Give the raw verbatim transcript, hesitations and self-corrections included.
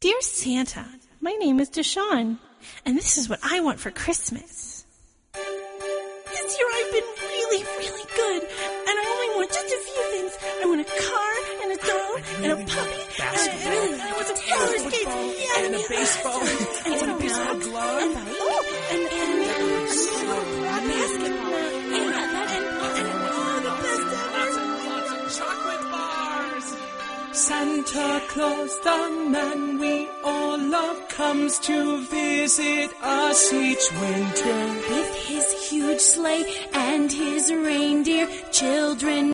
Dear Santa, my name is Deshawn, and this is what I want for Christmas. This year I've been really, really good, and I only want just a few things. I want a car, and a dog, and a puppy, and I really I want some roller skates, yeah, and a baseball, and and a baseball glove, and, oh, and, and, and a basketball, and, and, and, oh, the best ever. lots and lots of chocolate bars. Santa Claus, the man we all love, comes to visit us each winter. With his huge sleigh and his reindeer, children